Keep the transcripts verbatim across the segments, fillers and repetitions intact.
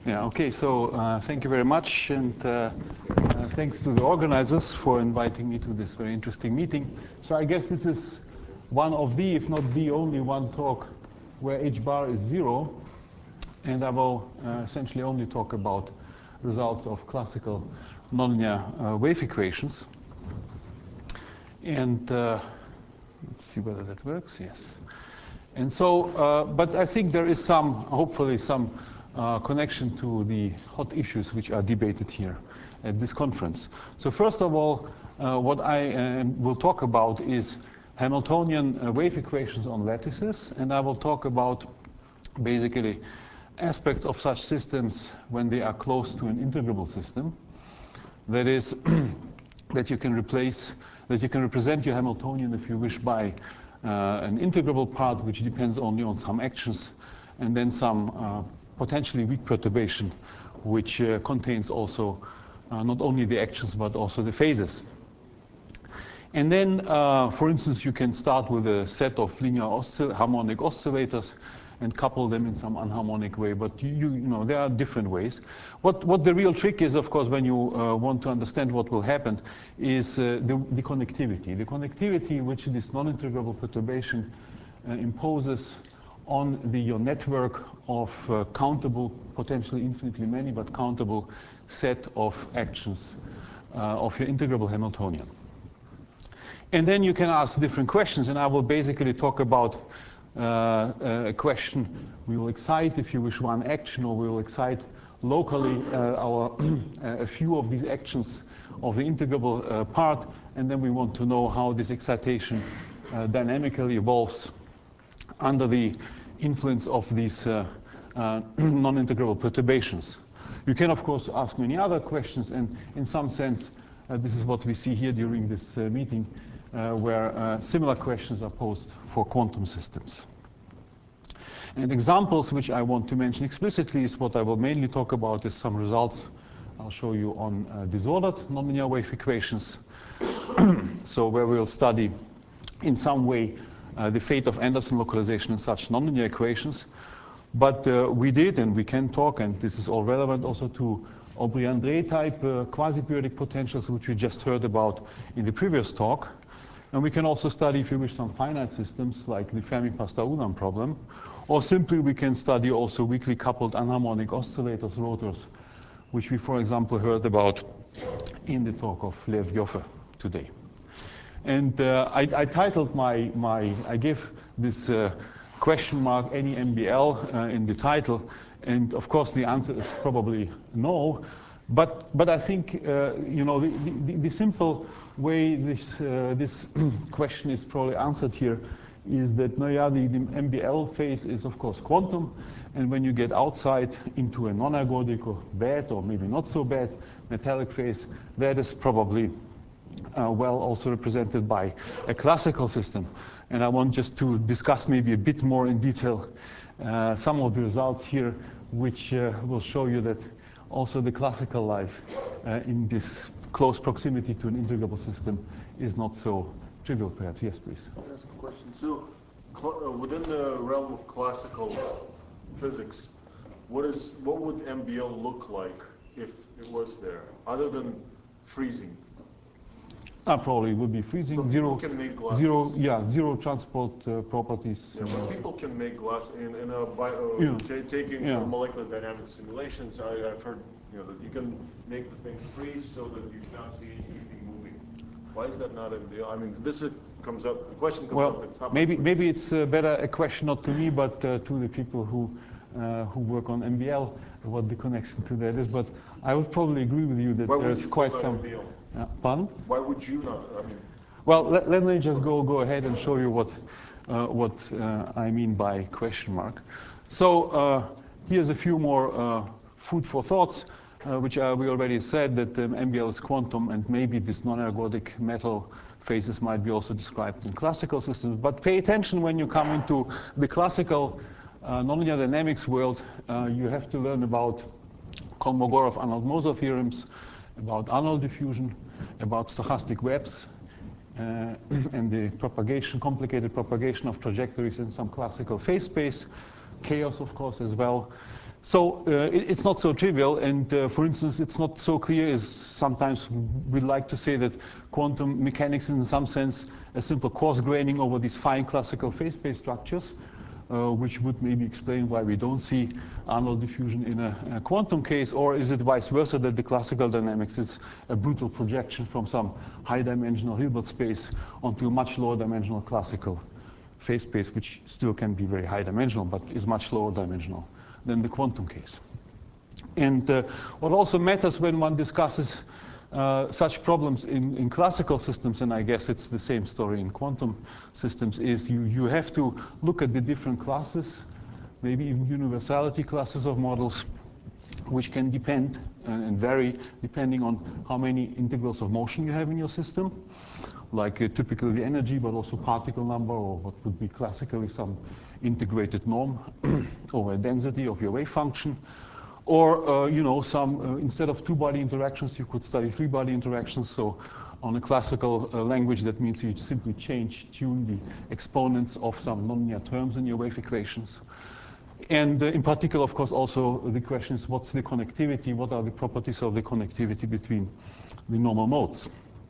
Yeah, okay, so uh, thank you very much, and uh, uh, thanks to the organizers for inviting me to this very interesting meeting. So I guess this is one of the, if not the only one talk where h bar is zero, and I will uh, essentially only talk about results of classical nonlinear uh, wave equations. And uh, let's see whether that works, yes. And so, uh, but I think there is some, hopefully some uh, connection to the hot issues which are debated here at this conference. So first of all, uh, what I uh, will talk about is Hamiltonian uh, wave equations on lattices, and I will talk about basically aspects of such systems when they are close to an integrable system. That is, that you can replace, that you can represent your Hamiltonian, if you wish, by uh, an integrable part which depends only on some actions, and then some uh, potentially weak perturbation which uh, contains also uh, not only the actions but also the phases. And then, uh, for instance, you can start with a set of linear oscill harmonic oscillators and couple them in some unharmonic way. But you, you, you know, there are different ways. What, what the real trick is, of course, when you uh, want to understand what will happen, is uh, the, the connectivity. The connectivity which this non-integrable perturbation uh, imposes on the, your network of uh, countable, potentially infinitely many, but countable set of actions uh, of your integrable Hamiltonian. And then you can ask different questions, and I will basically talk about uh, a question. We will excite, if you wish, one action, or we will excite locally uh, our a few of these actions of the integrable uh, part, and then we want to know how this excitation uh, dynamically evolves under the influence of these uh, uh, non-integrable perturbations. You can, of course, ask many other questions, and in some sense, uh, this is what we see here during this uh, meeting, uh, where uh, similar questions are posed for quantum systems. And examples which I want to mention explicitly is what I will mainly talk about is some results I'll show you on uh, disordered nonlinear wave equations. So where we'll study in some way uh, the fate of Anderson localization in such nonlinear equations. But uh, we did, and we can talk, and this is all relevant also to Aubry-André type uh, quasi-periodic potentials, which we just heard about in the previous talk. And we can also study, if you wish, some finite systems like the Fermi-Pastor-Ulam problem. Or simply we can study also weakly coupled anharmonic oscillators, rotors, which we, for example, heard about in the talk of Lev Joffe today. And uh, I, I titled my, my, I gave this uh, question mark any M B L uh, in the title. And of course, the answer is probably no. But, but I think, uh, you know, the, the, the simple way this, uh, this question is probably answered here is that, no, yeah, the, the M B L phase is, of course, quantum. And when you get outside into a non-ergodic or bad, or maybe not so bad, metallic phase, that is probably uh, well also represented by a classical system. And I want just to discuss maybe a bit more in detail uh, some of the results here, which uh, will show you that also the classical life uh, in this close proximity to an integrable system is not so trivial, perhaps. Yes, please. Can I ask a question? So, uh, within the realm of classical physics, what is what would M B L look like if it was there, other than freezing? Uh, probably would be freezing. So zero, people can make glasses. Zero, yeah, zero transport uh, properties. Yeah, but people can make glass in, in a bio, yeah. taking yeah. some molecular dynamic simulations. I, I've heard, you know, that you can make the thing freeze so that you cannot see anything moving. Why is that not M B L? I mean, this is, comes up. The question comes well, up. It's not maybe maybe it's uh, better a question not to me, but uh, to the people who uh, who work on M B L, what the connection to that is. But I would probably agree with you that Why there's you quite some. M B L? Uh, pardon? Why would you not? I mean. Well, let, let me just go go ahead and show you what uh, what uh, I mean by question mark. So uh, here's a few more uh, food for thoughts, uh, which uh, we already said that um, M B L is quantum, and maybe this non-ergodic metal phases might be also described in classical systems. But pay attention when you come into the classical uh, nonlinear dynamics world. Uh, you have to learn about Kolmogorov-Arnold-Moser theorems, about Arnold diffusion, about stochastic webs, uh, and the propagation, complicated propagation of trajectories in some classical phase space, chaos, of course, as well. So uh, it, it's not so trivial, and uh, for instance, it's not so clear as sometimes we like to say that quantum mechanics is in some sense a simple coarse graining over these fine classical phase-space structures, uh, which would maybe explain why we don't see Arnold diffusion in a, a quantum case, or is it vice versa, that the classical dynamics is a brutal projection from some high-dimensional Hilbert space onto a much lower dimensional classical phase space, which still can be very high-dimensional, but is much lower dimensional than the quantum case. And uh, what also matters when one discusses uh, such problems in, in classical systems, and I guess it's the same story in quantum systems, is you, you have to look at the different classes, maybe even universality classes of models, which can depend and vary depending on how many integrals of motion you have in your system, like uh, typically the energy, but also particle number, or what would be classically some integrated norm over a density of your wave function. Or, uh, you know, some, uh, instead of two-body interactions, you could study three-body interactions. So on a classical uh, language, that means you simply change, tune the exponents of some nonlinear terms in your wave equations. And uh, in particular, of course, also the question is, what's the connectivity? What are the properties of the connectivity between the normal modes?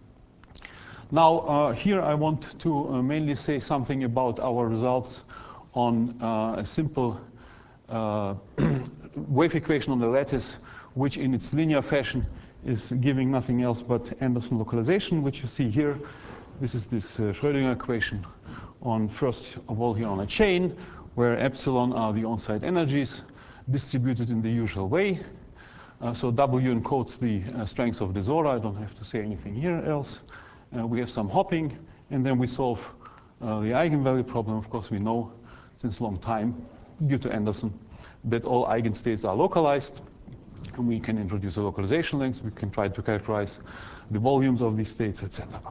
Now, uh, here I want to uh, mainly say something about our results on uh, a simple uh, wave equation on the lattice, which in its linear fashion is giving nothing else but Anderson localization, which you see here. This is this uh, Schrödinger equation on, first of all, here on a chain, where epsilon are the on-site energies distributed in the usual way. Uh, so W encodes the uh, strength of the Zora. I don't have to say anything here else. Uh, we have some hopping, and then we solve uh, the eigenvalue problem. Of course, we know since a long time, due to Anderson, that all eigenstates are localized. And we can introduce a localization length. We can try to characterize the volumes of these states, et cetera.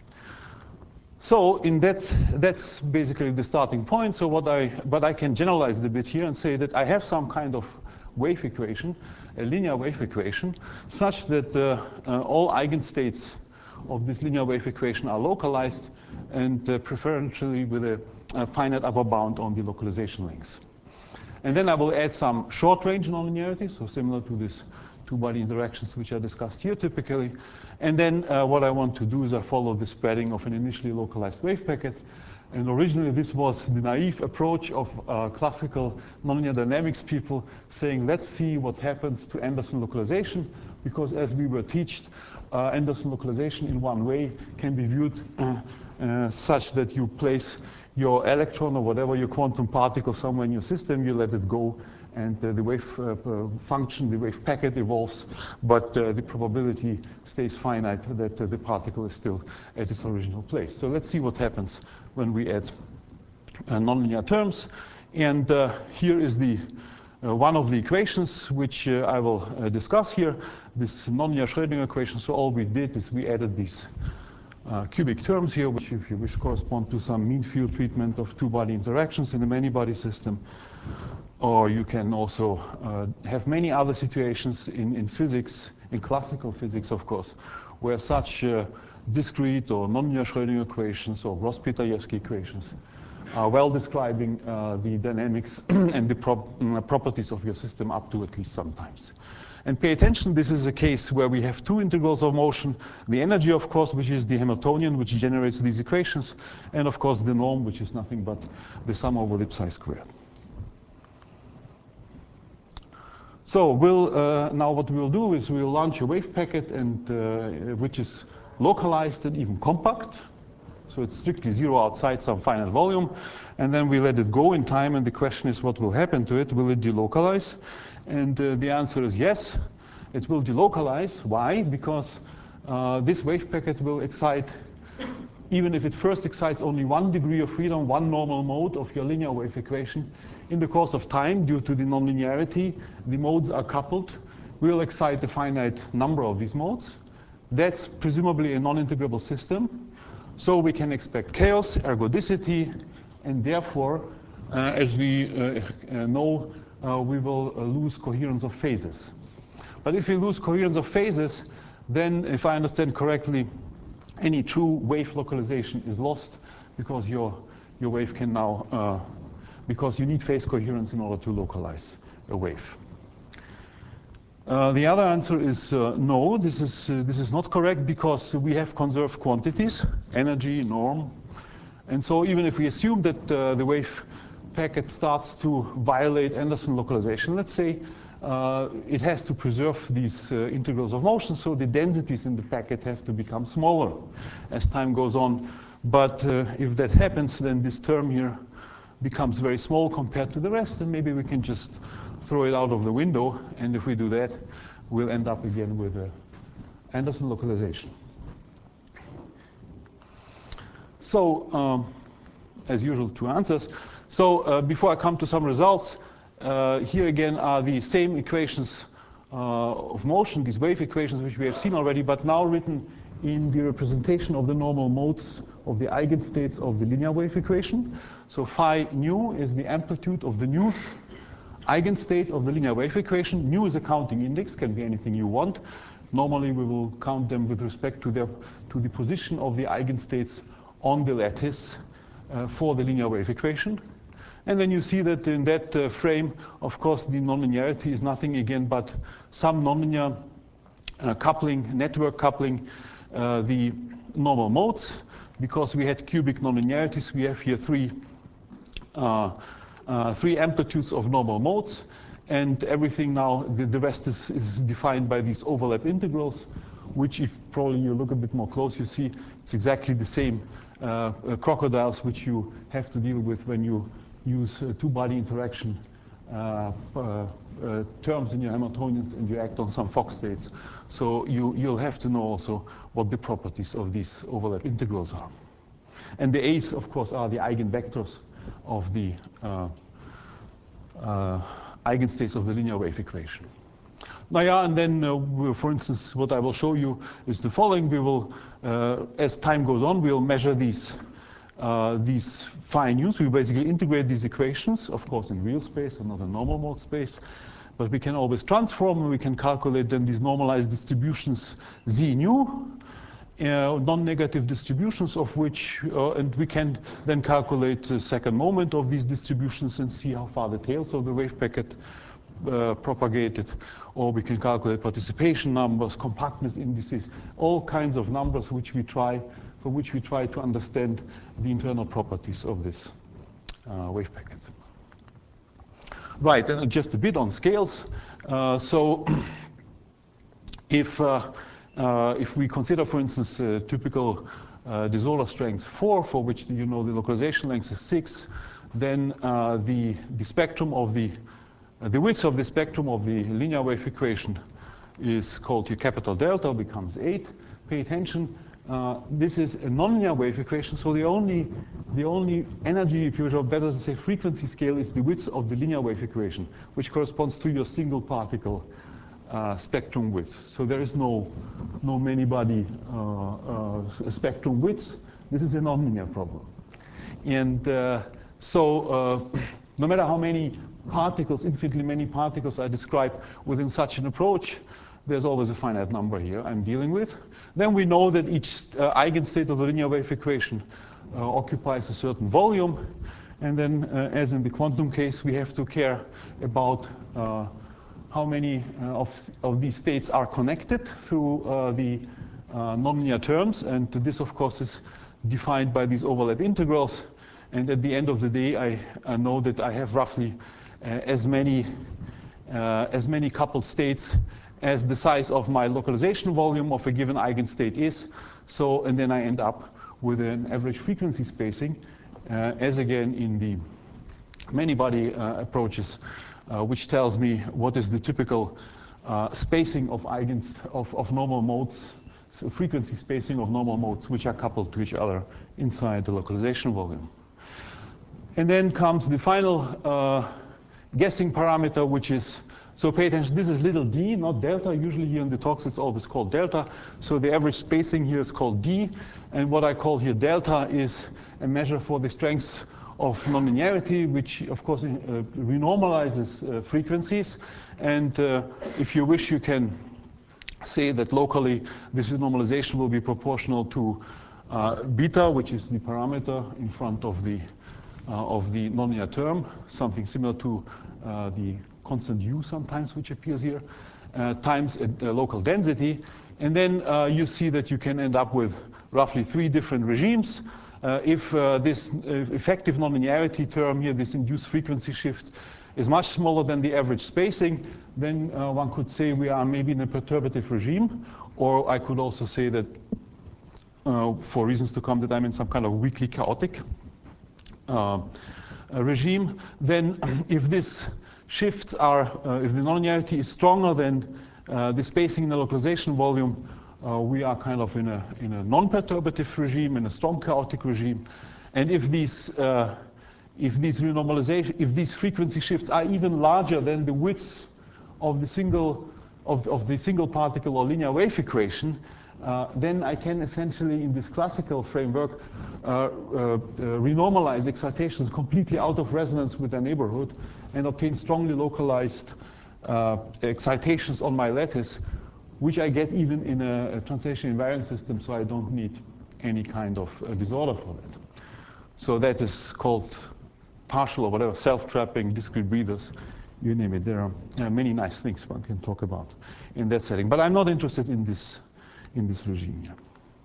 So in that, that's basically the starting point. So what I, but I can generalize it a bit here and say that I have some kind of wave equation, a linear wave equation, such that uh, uh, all eigenstates of this linear wave equation are localized, and uh, preferentially with a, a finite upper bound on the localization length. And then I will add some short-range nonlinearity, so similar to these two-body interactions which are discussed here typically. And then uh, what I want to do is I follow the spreading of an initially localized wave packet. And originally this was the naive approach of uh, classical nonlinear dynamics people saying, let's see what happens to Anderson localization, because as we were taught, uh, Anderson localization in one way can be viewed uh, uh, such that you place your electron or whatever your quantum particle somewhere in your system, you let it go, and uh, the wave uh, function, the wave packet evolves, but uh, the probability stays finite that uh, the particle is still at its original place. So let's see what happens when we add uh, nonlinear terms. And uh, here is the uh, one of the equations which uh, I will uh, discuss here, this nonlinear Schrödinger equation. So all we did is we added these Uh, cubic terms here, which, if you wish, correspond to some mean field treatment of two-body interactions in a many-body system. Or you can also uh, have many other situations in, in physics, in classical physics, of course, where such uh, discrete or nonlinear Schrödinger equations or Gross-Pitajewski equations are well describing uh, the dynamics and the prop uh, properties of your system up to at least sometimes. And pay attention, this is a case where we have two integrals of motion. The energy, of course, which is the Hamiltonian, which generates these equations, and of course the norm, which is nothing but the sum over the psi squared. So we'll, uh, now what we'll do is we'll launch a wave packet, and uh, which is localized and even compact. So it's strictly zero outside some finite volume. And then we let it go in time, and the question is what will happen to it? Will it delocalize? And uh, the answer is yes, it will delocalize. Why? Because uh, this wave packet will excite, even if it first excites only one degree of freedom, one normal mode of your linear wave equation, in the course of time, due to the nonlinearity, the modes are coupled. We'll excite a finite number of these modes. That's presumably a non-integrable system. So we can expect chaos, ergodicity, and therefore, uh, as we uh, uh, know, uh, we will uh, lose coherence of phases. But if we lose coherence of phases, then, if I understand correctly, any true wave localization is lost, because your, your wave can now, uh, because you need phase coherence in order to localize a wave. Uh, the other answer is uh, no, this is, uh, this is not correct because we have conserved quantities, energy, norm. And so even if we assume that uh, the wave packet starts to violate Anderson localization, let's say, uh, it has to preserve these uh, integrals of motion, so the densities in the packet have to become smaller as time goes on. But uh, if that happens, then this term here becomes very small compared to the rest, and maybe we can just throw it out of the window, and if we do that, we'll end up again with a Anderson localization. So, um, as usual, two answers. So uh, before I come to some results, uh, here again are the same equations uh, of motion, these wave equations which we have seen already, but now written in the representation of the normal modes of the eigenstates of the linear wave equation. So phi nu is the amplitude of the nth eigenstate of the linear wave equation. Nu is a counting index, can be anything you want. Normally we will count them with respect to, their, to the position of the eigenstates on the lattice uh, for the linear wave equation. And then you see that in that uh, frame, of course, the nonlinearity is nothing again but some nonlinear uh, coupling, network coupling, uh, the normal modes. Because we had cubic nonlinearities, we have here three, uh, uh, three amplitudes of normal modes. And everything now, the, the rest is, is defined by these overlap integrals, which if probably you look a bit more close, you see it's exactly the same uh, uh, crocodiles which you have to deal with when you use uh, two-body interaction uh, uh, uh, terms in your Hamiltonians and you act on some Fock states. So you, you'll have to know also what the properties of these overlap integrals are. And the A's, of course, are the eigenvectors of the uh, uh, eigenstates of the linear wave equation. Now, yeah, and then, uh, for instance, what I will show you is the following. We will, uh, as time goes on, we'll measure these, uh, these phi nu's. We basically integrate these equations, of course, in real space and not in normal mode space. But we can always transform, and we can calculate then these normalized distributions z nu, uh, non-negative distributions of which, uh, and we can then calculate the second moment of these distributions and see how far the tails of the wave packet Uh, propagated, or we can calculate participation numbers, compactness indices, all kinds of numbers which we try, for which we try to understand the internal properties of this uh, wave packet. Right, and just a bit on scales. Uh, so if, uh, uh, if we consider, for instance, a typical uh, de Sitter strength four, for which you know the localization length is six, then uh, the, the spectrum of the The width of the spectrum of the linear wave equation is called your capital delta, becomes eight. Pay attention, uh, this is a nonlinear wave equation, so the only, the only energy, if you're better to say frequency scale, is the width of the linear wave equation, which corresponds to your single particle uh, spectrum width. So there is no, no many-body uh, uh, spectrum width. This is a nonlinear problem. And uh, so uh, no matter how many particles, infinitely many particles I describe within such an approach, there's always a finite number here I'm dealing with. Then we know that each uh, eigenstate of the linear wave equation uh, occupies a certain volume. And then, uh, as in the quantum case, we have to care about uh, how many uh, of, of these states are connected through uh, the uh, nonlinear terms. And this, of course, is defined by these overlap integrals. And at the end of the day, I, I know that I have roughly uh, as many uh, as many coupled states as the size of my localization volume of a given eigenstate is. So, and then I end up with an average frequency spacing, uh, as again in the many-body uh, approaches, uh, which tells me what is the typical uh, spacing of eigens of, of normal modes, so frequency spacing of normal modes which are coupled to each other inside the localization volume. And then comes the final uh, guessing parameter, which is, so pay attention, this is little d, not delta. Usually here in the talks it's always called delta. So the average spacing here is called d. And what I call here delta is a measure for the strength of nonlinearity, which of course uh, renormalizes uh, frequencies. And uh, if you wish, you can say that locally this renormalization will be proportional to uh, beta, which is the parameter in front of the Uh, of the nonlinear term, something similar to uh, the constant u sometimes, which appears here. uh, times a, a local density. And then uh, you see that you can end up with roughly three different regimes. Uh, if uh, this uh, effective nonlinearity term here, this induced frequency shift, is much smaller than the average spacing, then uh, one could say we are maybe in a perturbative regime. Or I could also say that, uh, for reasons to come, that I'm in some kind of weakly chaotic uh, regime. Then if these shifts are, uh, if the nonlinearity is stronger than uh, the spacing in the localization volume, uh, we are kind of in a, in a non-perturbative regime, in a strong chaotic regime. And if these uh, If these renormalization, if these frequency shifts are even larger than the width of the single of, of the single particle or linear wave equation, uh, then I can essentially, in this classical framework, uh, uh, uh, renormalize excitations completely out of resonance with their neighborhood and obtain strongly localized uh, excitations on my lattice, which I get even in a, a translation invariant system, so I don't need any kind of uh, disorder for that. So that is called partial or whatever, self-trapping, discrete breathers, you name it. There are uh, many nice things one can talk about in that setting. But I'm not interested in this, in this regime here.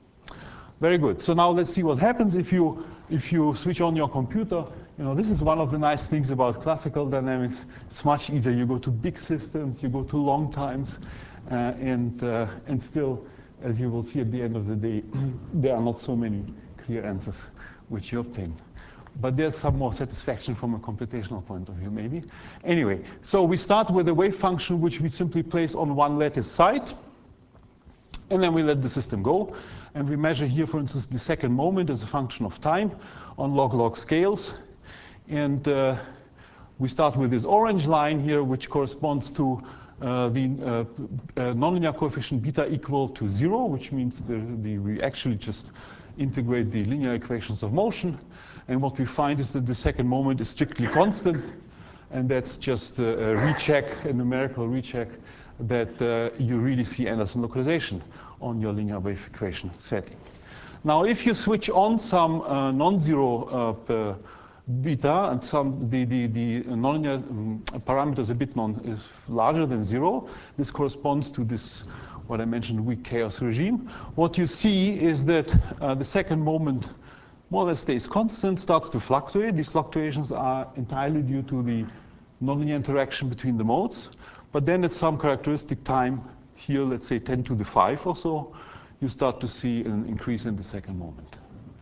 Very good. So now let's see what happens if you, if you switch on your computer. You know, this is one of the nice things about classical dynamics. It's much easier. You go to big systems, you go to long times, uh, and, uh, and still, as you will see at the end of the day, there are not so many clear answers which you obtain. But there's some more satisfaction from a computational point of view, maybe. Anyway, so we start with a wave function which we simply place on one lattice side, and then we let the system go. And we measure here, for instance, the second moment as a function of time on log-log scales. And uh, we start with this orange line here, which corresponds to uh, the uh, uh, nonlinear coefficient beta equal to zero, which means the, the, we actually just integrate the linear equations of motion. And what we find is that the second moment is strictly constant. And that's just a, a recheck, a numerical recheck, that uh, you really see Anderson localization on your linear wave equation setting. Now, if you switch on some uh, non-zero uh, beta and some the the, the nonlinear um, parameters a bit non is larger than zero, this corresponds to this what I mentioned weak chaos regime. What you see is that uh, the second moment more or less stays constant, starts to fluctuate. These fluctuations are entirely due to the nonlinear interaction between the modes. But then at some characteristic time, here, let's say ten to the five or so, you start to see an increase in the second moment.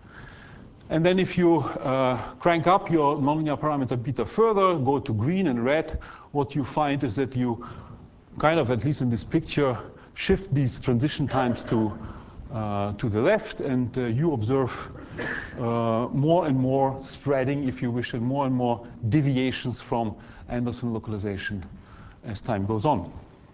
And then if you uh, crank up your nonlinear parameter beta further, go to green and red, what you find is that you kind of, at least in this picture, shift these transition times to Uh, to the left, and uh, you observe uh, more and more spreading, if you wish, and more and more deviations from Anderson localization as time goes on.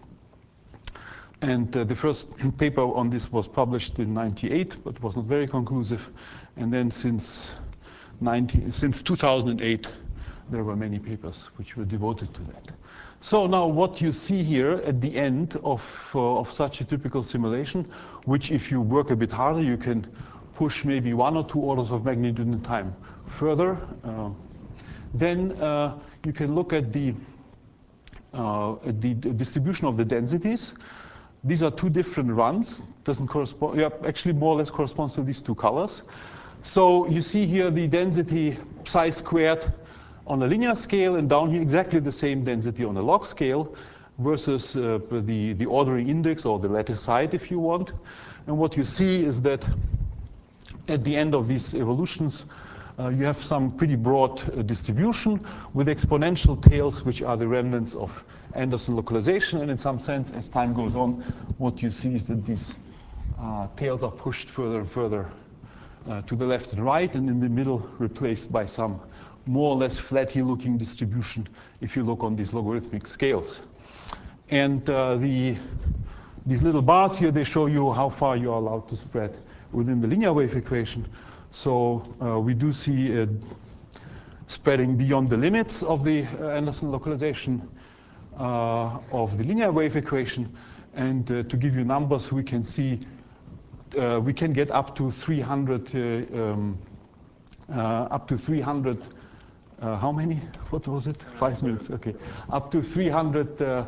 And uh, the first paper on this was published in ninety-eight, but was not very conclusive. And then since, ninety, since two thousand eight, there were many papers which were devoted to that. So now what you see here at the end of, uh, of such a typical simulation, which if you work a bit harder, you can push maybe one or two orders of magnitude in time further, uh, then uh, you can look at the, uh, at the distribution of the densities. These are two different runs. Doesn't correspond, yeah, actually more or less corresponds to these two colors. So you see here the density psi squared on a linear scale, and down here exactly the same density on a log scale versus uh, the, the ordering index, or the lattice height if you want. And what you see is that at the end of these evolutions, uh, you have some pretty broad uh, distribution with exponential tails, which are the remnants of Anderson localization. And in some sense, as time goes on, what you see is that these uh, tails are pushed further and further uh, to the left and right, and in the middle replaced by some more or less flatty looking distribution if you look on these logarithmic scales. And uh, the, these little bars here, they show you how far you are allowed to spread within the linear wave equation. So uh, we do see uh, spreading beyond the limits of the uh, Anderson localization uh, of the linear wave equation. And uh, to give you numbers, we can see uh, we can get up to three hundred, uh, um, uh, up to three hundred. Uh, how many? What was it? Five minutes. Okay, up to three hundred uh,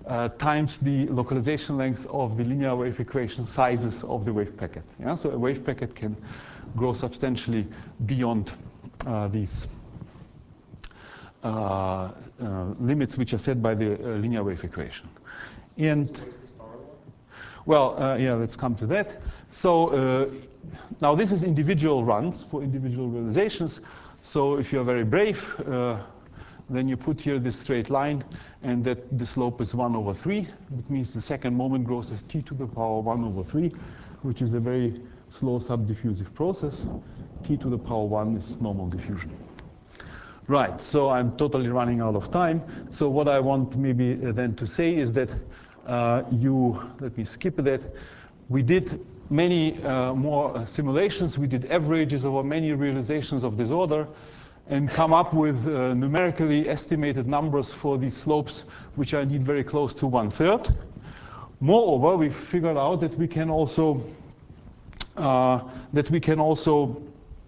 uh, times the localization length of the linear wave equation sizes of the wave packet. Yeah? So a wave packet can grow substantially beyond uh, these uh, uh, limits which are set by the uh, linear wave equation. And well, uh, yeah, let's come to that. So uh, now this is individual runs for individual realizations. So if you're very brave, uh, then you put here this straight line, and that the slope is one over three. That means the second moment grows as t to the power one over three, which is a very slow subdiffusive process. T to the power one is normal diffusion. Right, so I'm totally running out of time. So what I want maybe then to say is that uh, you, let me skip that. We did many uh, more simulations. We did averages over many realizations of this order and come up with uh, numerically estimated numbers for these slopes, which are indeed very close to one third. Moreover, we figured out that we can also uh, that we can also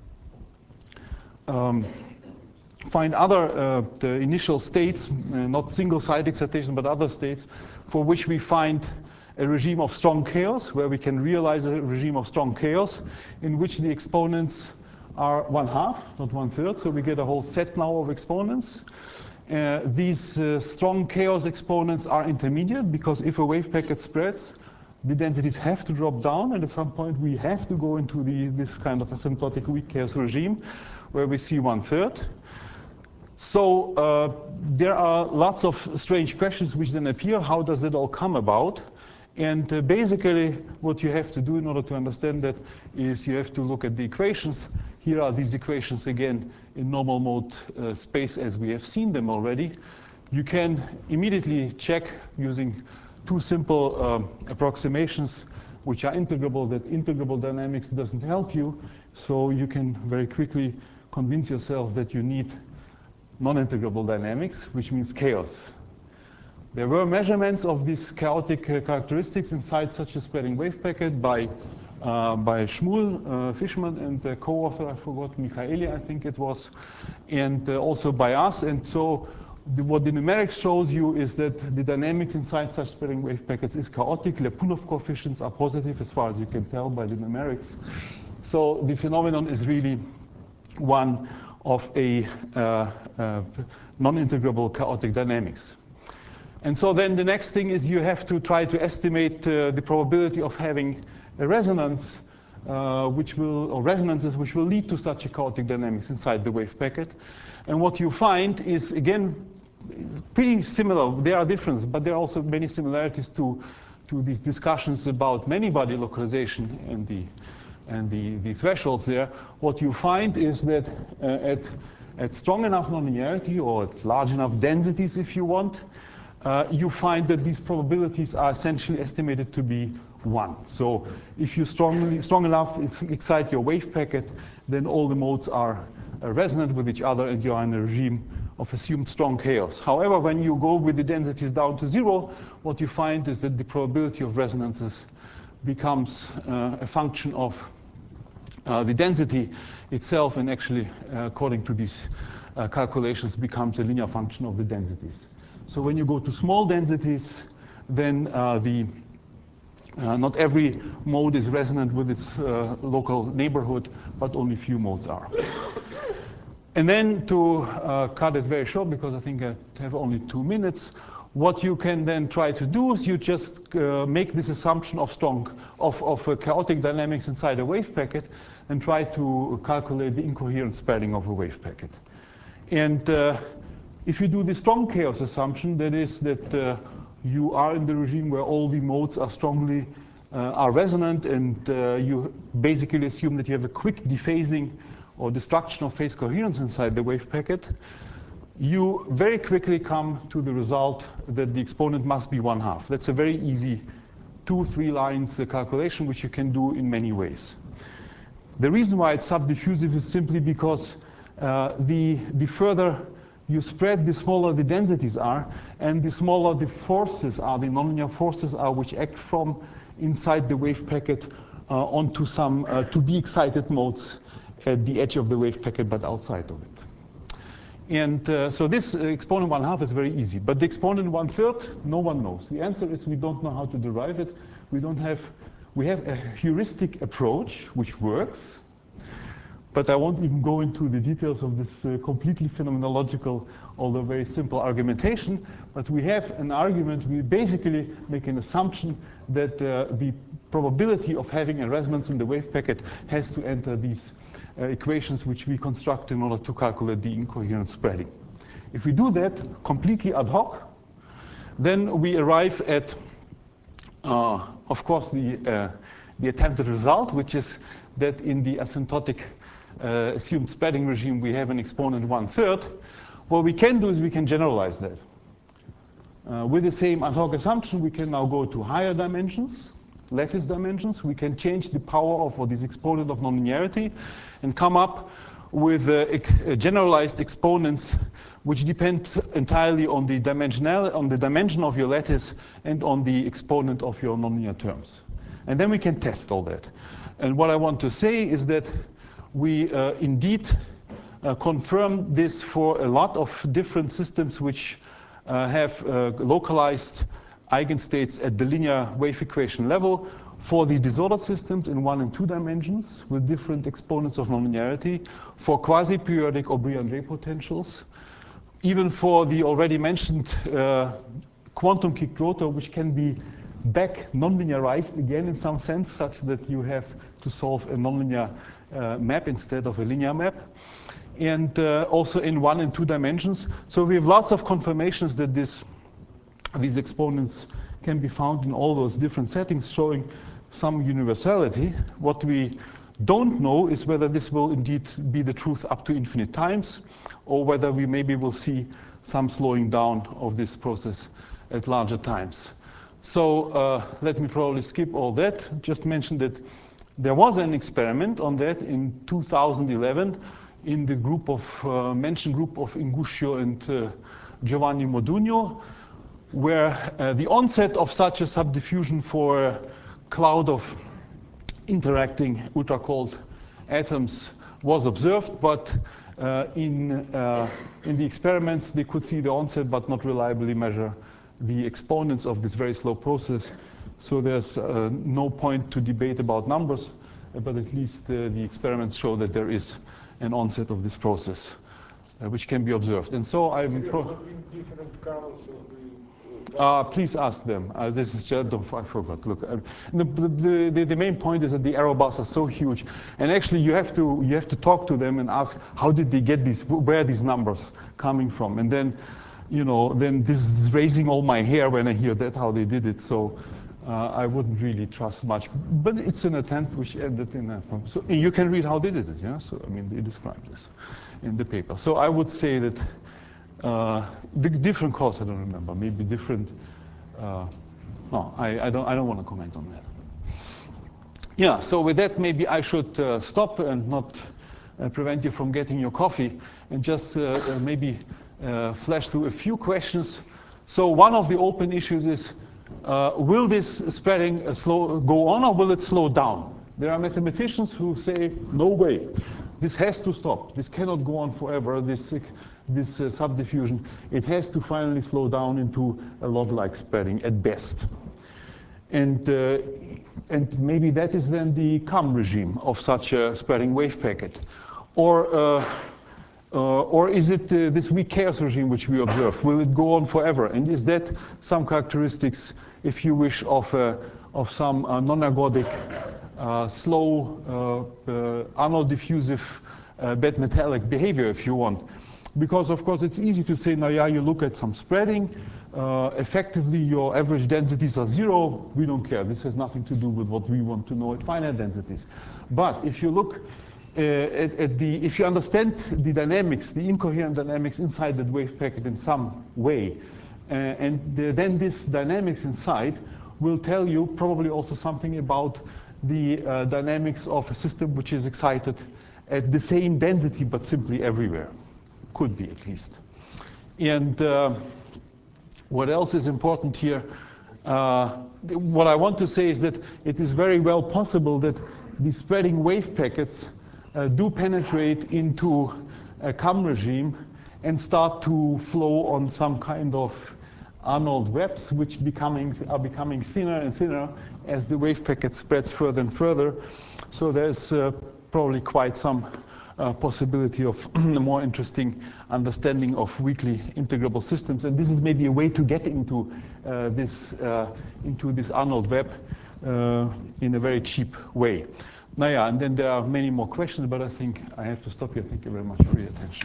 um, find other uh, the initial states, uh, not single site excitation, but other states, for which we find a regime of strong chaos, where we can realize a regime of strong chaos, in which the exponents are one half, not one third. So we get a whole set now of exponents. Uh, these uh, strong chaos exponents are intermediate, because if a wave packet spreads, the densities have to drop down, and at some point we have to go into the, this kind of asymptotic weak chaos regime, where we see one third. So uh, there are lots of strange questions which then appear. How does it all come about? And uh, basically, what you have to do in order to understand that is you have to look at the equations. Here are these equations again in normal mode uh, space as we have seen them already. You can immediately check using two simple uh, approximations which are integrable, that integrable dynamics doesn't help you. So you can very quickly convince yourself that you need non-integrable dynamics, which means chaos. There were measurements of these chaotic uh, characteristics inside such a spreading wave packet by, uh, by Shmuel, uh, Fishman, and the co-author, I forgot, Michaeli, I think it was, and uh, also by us. And so the, what the numerics shows you is that the dynamics inside such spreading wave packets is chaotic. Lyapunov coefficients are positive as far as you can tell by the numerics. So the phenomenon is really one of a uh, uh, non-integrable chaotic dynamics. And so then the next thing is you have to try to estimate uh, the probability of having a resonance, uh, which will, or resonances which will lead to such a chaotic dynamics inside the wave packet. And what you find is, again, pretty similar. There are differences, but there are also many similarities to, to these discussions about many-body localization and the and the, the thresholds there. What you find is that uh, at, at strong enough nonlinearity, or at large enough densities if you want, uh, you find that these probabilities are essentially estimated to be one. So if you strongly, strong enough excite your wave packet, then all the modes are uh, resonant with each other, and you are in a regime of assumed strong chaos. However, when you go with the densities down to zero, what you find is that the probability of resonances becomes uh, a function of Uh, the density itself, and actually, uh, according to these uh, calculations, becomes a linear function of the densities. So when you go to small densities, then uh, the uh, not every mode is resonant with its uh, local neighborhood, but only few modes are. And then to uh, cut it very short, because I think I have only two minutes, what you can then try to do is you just uh, make this assumption of strong, of, of uh, chaotic dynamics inside a wave packet, and try to calculate the incoherent spreading of a wave packet. And uh, if you do the strong chaos assumption, that is that uh, you are in the regime where all the modes are strongly uh, are resonant, and uh, you basically assume that you have a quick dephasing or destruction of phase coherence inside the wave packet, you very quickly come to the result that the exponent must be one half. That's a very easy two, three lines uh, calculation, which you can do in many ways. The reason why it's subdiffusive is simply because uh, the, the further you spread, the smaller the densities are, and the smaller the forces are, the nonlinear forces are, which act from inside the wave packet uh, onto some uh, to be excited modes at the edge of the wave packet, but outside of it. And uh, so this uh, exponent one half is very easy. But the exponent one third, no one knows. The answer is we don't know how to derive it. We don't have, we have a heuristic approach which works. But I won't even go into the details of this uh, completely phenomenological, although very simple argumentation. But we have an argument, we basically make an assumption that uh, the probability of having a resonance in the wave packet has to enter these uh, equations which we construct in order to calculate the incoherent spreading. If we do that completely ad hoc, then we arrive at, uh, of course, the, uh, the attempted result, which is that in the asymptotic uh, assumed spreading regime, we have an exponent one third. What we can do is we can generalize that. Uh, with the same ad hoc assumption, we can now go to higher dimensions, lattice dimensions. We can change the power of or this exponent of nonlinearity and come up with uh, uh, generalized exponents which depend entirely on the dimensional, on the dimension of your lattice and on the exponent of your nonlinear terms. And then we can test all that. And what I want to say is that we uh, indeed uh, confirm this for a lot of different systems which uh, have uh, localized eigenstates at the linear wave equation level for the disordered systems in one and two dimensions with different exponents of nonlinearity, for quasi-periodic O'Brien-Ray potentials, even for the already mentioned uh, quantum kicked rotor, which can be back nonlinearized again in some sense, such that you have to solve a nonlinear uh, map instead of a linear map, and uh, also in one and two dimensions. So we have lots of confirmations that this, these exponents can be found in all those different settings, showing some universality. What we don't know is whether this will indeed be the truth up to infinite times, or whether we maybe will see some slowing down of this process at larger times. So uh, let me probably skip all that. Just mention that there was an experiment on that in two thousand eleven in the group of uh, mentioned group of Inguscio and uh, Giovanni Modugno, where uh, the onset of such a subdiffusion for a cloud of interacting ultra-cold atoms was observed, but uh, in, uh, in the experiments they could see the onset but not reliably measure the exponents of this very slow process. So there's uh, no point to debate about numbers, but at least uh, the experiments show that there is an onset of this process, uh, which can be observed. And so I'm pro- Uh, please ask them. Uh, this is just, I forgot. Look, uh, the, the, the, the main point is that the error bars are so huge, and actually you have to you have to talk to them and ask how did they get these, where are these numbers coming from, and then, you know, then this is raising all my hair when I hear that how they did it. So uh, I wouldn't really trust much, but it's an attempt which ended in a. So you can read how they did it. Yeah. So I mean they describe this in the paper. So I would say that. Uh, the different cause, I don't remember. Maybe different. Uh, no, I, I don't. I don't want to comment on that. Yeah. So with that, maybe I should uh, stop and not uh, prevent you from getting your coffee, and just uh, uh, maybe uh, flash through a few questions. So one of the open issues is: uh, will this spreading uh, slow go on, or will it slow down? There are mathematicians who say, no way. This has to stop. This cannot go on forever. This. this uh, subdiffusion, it has to finally slow down into a log-like spreading at best. And, uh, and maybe that is then the calm regime of such a spreading wave packet. Or, uh, uh, or is it uh, this weak chaos regime which we observe? Will it go on forever? And is that some characteristics, if you wish, of, uh, of some uh, non-ergodic, uh, slow, uh, uh, anodiffusive, uh, bed metallic behavior, if you want? Because, of course, it's easy to say, now, yeah, you look at some spreading. Uh, effectively, your average densities are zero. We don't care. This has nothing to do with what we want to know at finite densities. But if you look uh, at, at the, if you understand the dynamics, the incoherent dynamics inside that wave packet in some way, uh, and the, then this dynamics inside will tell you probably also something about the uh, dynamics of a system which is excited at the same density, but simply everywhere. Could be, at least. And uh, what else is important here? Uh, what I want to say is that it is very well possible that the spreading wave packets uh, do penetrate into a calm regime and start to flow on some kind of Arnold webs, which becoming, are becoming thinner and thinner as the wave packet spreads further and further. So there's uh, probably quite some uh, possibility of a more interesting understanding of weakly integrable systems. And this is maybe a way to get into uh, this uh, into this Arnold web uh, in a very cheap way. Now, yeah, and then there are many more questions, but I think I have to stop here. Thank you very much for your attention.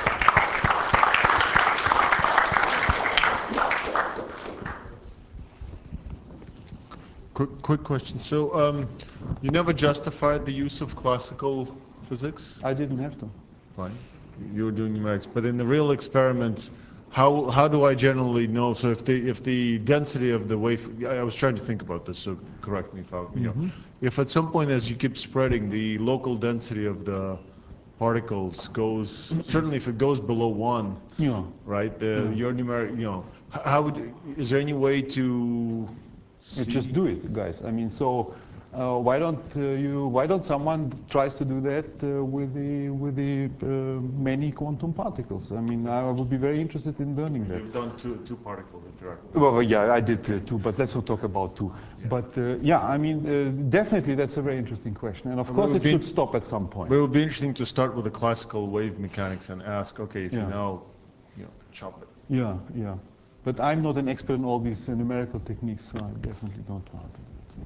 Quick, quick question. So um, you never justified the use of classical physics? I didn't have to. Fine. You were doing numerics. But in the real experiments, how, how do I generally know? So if the, if the density of the wave, I was trying to think about this, so correct me if I, you Mm-hmm. know. If at some point as you keep spreading, the local density of the particles goes, certainly if it goes below one, Yeah. right, the, Yeah. your numeric, you know, how would, is there any way to Yeah, see? just do it, guys. I mean, so uh, why don't uh, you? Why don't someone tries to do that uh, with the with the uh, many quantum particles? I mean, I would be very interested in learning that. You've done two, two particles interact. Well, well, yeah, I did uh, too, but let's not talk about two. Yeah. But uh, yeah, I mean, uh, definitely that's a very interesting question, and of And course it it would should be- stop at some point. But it would be interesting to start with the classical wave mechanics and ask, okay, if Yeah. you now, you know, chop it. Yeah, yeah. But I'm not an expert in all these uh, numerical techniques, so I definitely don't know how to do it.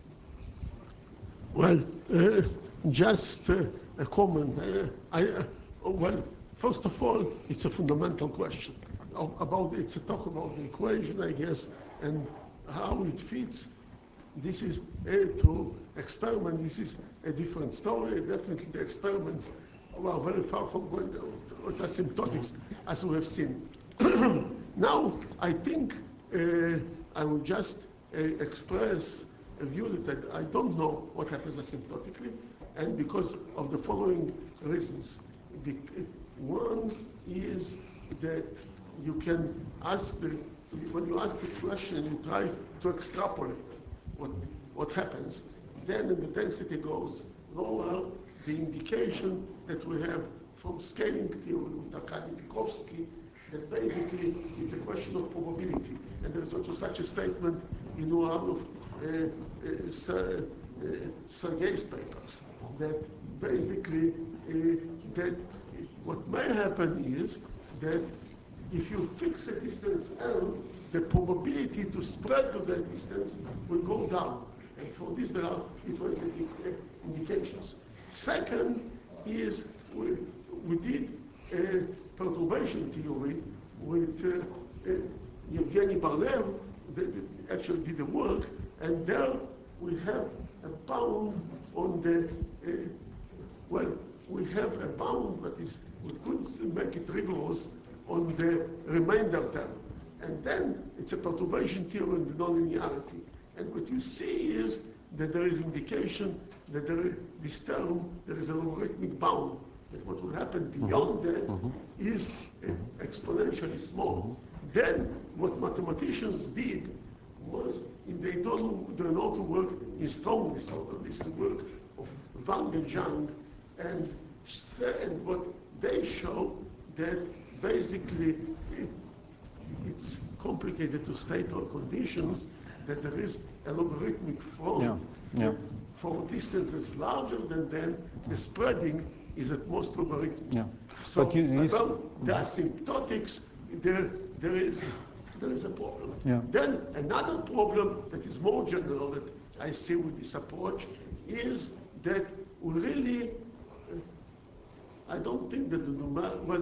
Well, uh, just uh, a comment. Uh, I, uh, well, first of all, it's a fundamental question of, about, it's a talk about the equation, I guess, and how it fits. This is uh, to experiment. This is a different story. Definitely the experiments are very far from going to asymptotics, as we have seen. Now, I think uh, I will just uh, express a view that I don't know what happens asymptotically, and because of the following reasons. One is that you can ask the, when you ask the question, you try to extrapolate what, what happens. Then the density goes lower, the indication that we have from scaling theory with Arkady-Pikovsky, that basically it's a question of probability. And there is also such a statement in one of uh, uh, Ser, uh, Sergei's papers, that basically uh, that what may happen is that if you fix a distance L, the probability to spread to that distance will go down. And for this, there are different indications. Second is we, we did a perturbation theory with uh, uh, Yevgeny Barlev, that actually did the work, and there we have a bound on the, uh, well, we have a bound, but is, we couldn't make it rigorous on the remainder term. And then it's a perturbation theory in the nonlinearity. And what you see is that there is indication that there is, this term, there is a logarithmic bound, that what will happen beyond mm-hmm. that mm-hmm. is uh, exponentially small. Mm-hmm. Then what mathematicians did was, in they don't, they know to work in strong disorder. This is work of Wang and Zhang, and, and what they show that basically it, it's complicated to state all conditions, that there is a logarithmic front yeah. Yeah. for distances larger than then, the spreading is at most logarithmic. Yeah. So But you, you about the asymptotics, there, there, is, there is a problem. Yeah. Then another problem that is more general that I see with this approach is that we really, uh, I don't think that the numeric, well,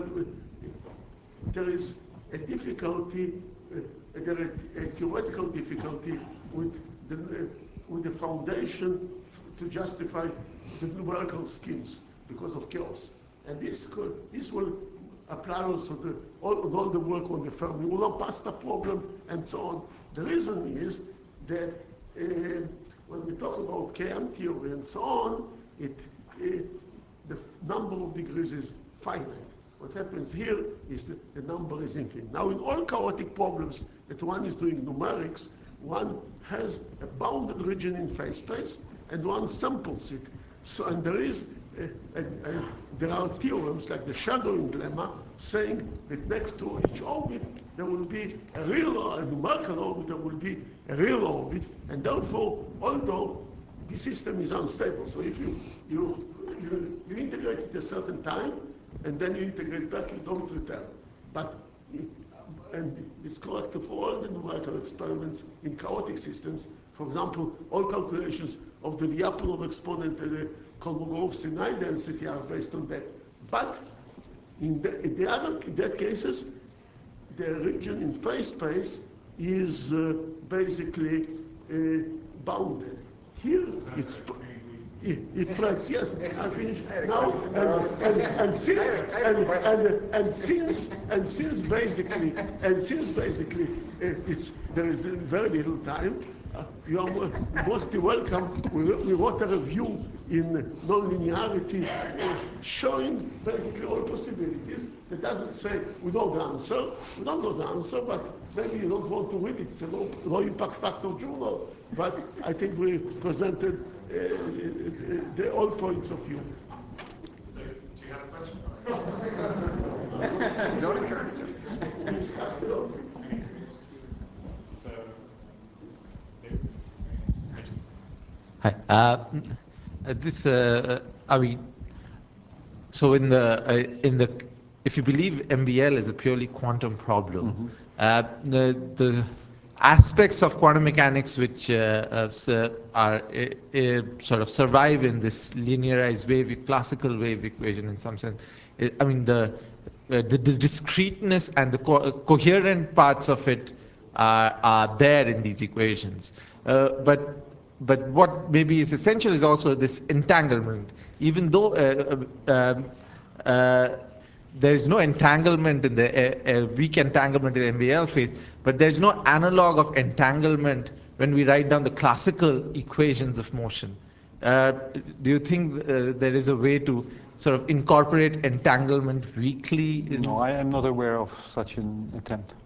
there is a difficulty, uh, there is a theoretical difficulty with the, uh, with the foundation to justify the numerical schemes because of chaos. And this could, this will apply also to all, all the work on the Fermi-Ulam pasta problem and so on. The reason is that uh, when we talk about K M theory and so on, it, uh, the number of degrees is finite. What happens here is that the number is infinite. Now, in all chaotic problems that one is doing numerics, one has a bounded region in phase space, and one samples it. So, and there is Uh, and, and there are theorems like the shadowing lemma saying that next to each orbit there will be a real, a numerical orbit, there will be a real orbit, and therefore, although the system is unstable, so if you, you, you, you integrate at a certain time, and then you integrate back, you don't return. But, and it's correct for all the numerical experiments in chaotic systems. For example, all calculations of the Lyapunov exponent and the Kolmogorov-Sinai density are based on that. But in, the, in, the other, in that cases, the region in phase space is uh, basically uh, bounded. Here, it's it, it spreads. Yes, I finished now. And, and, and since and, and, and since and since basically and since basically uh, it's there is very little time. Uh, you are mostly welcome. We, we wrote a review in nonlinearity uh, showing basically all possibilities. That doesn't say we know the answer. We don't know the answer, but maybe you don't want to read it. It's a low, low impact factor journal. But I think we presented uh, the all points of view. So, do you have a question? Don't encourage it. We discussed it all. So, David? Hi. Uh, this, uh, I mean, so in the uh, in the if you believe M B L is a purely quantum problem, mm-hmm. uh, the the aspects of quantum mechanics which uh, uh, are uh, uh, sort of survive in this linearized wave, classical wave equation in some sense. I mean, the uh, the, the discreteness and the co coherent parts of it are, are there in these equations, uh, but. But what maybe is essential is also this entanglement. Even though uh, uh, uh, there is no entanglement in the uh, uh, weak entanglement in the M B L phase, but there is no analog of entanglement when we write down the classical equations of motion. Uh, do you think uh, there is a way to sort of incorporate entanglement weakly? In no, I am not aware of such an attempt.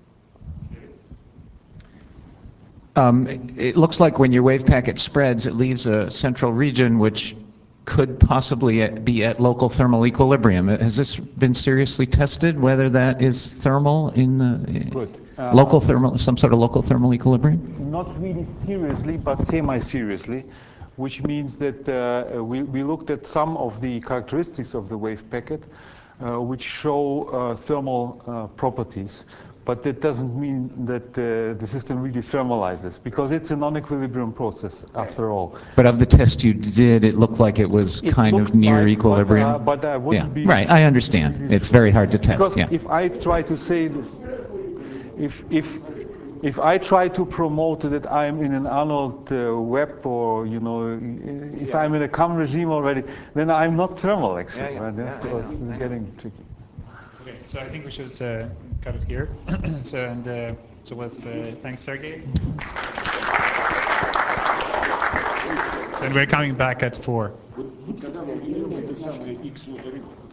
Um, it, it looks like when your wave packet spreads, it leaves a central region which could possibly at, be at local thermal equilibrium. Has this been seriously tested, whether that is thermal in the Good. Uh, local thermal, some sort of local thermal equilibrium? Not really seriously, but semi-seriously, which means that uh, we, we looked at some of the characteristics of the wave packet, uh, which show uh, thermal uh, properties. But that doesn't mean that uh, the system really thermalizes, because it's a non-equilibrium process after all. But of the test you did, it looked like it was It kind of near like, equilibrium. But, uh, but I wouldn't yeah. be... Right, I understand. It's very hard to test. Because yeah. if I try to say, that if, if, if I try to promote that I'm in an Arnold uh, web, or, you know, if yeah. I'm in a C U M regime already, then I'm not thermal, actually. Yeah, yeah. Right? Yeah, so it's know, getting tricky. Okay, so I think we should uh, cut it here. so and uh, so let's uh, thanks, Sergey. So and we're coming back at four.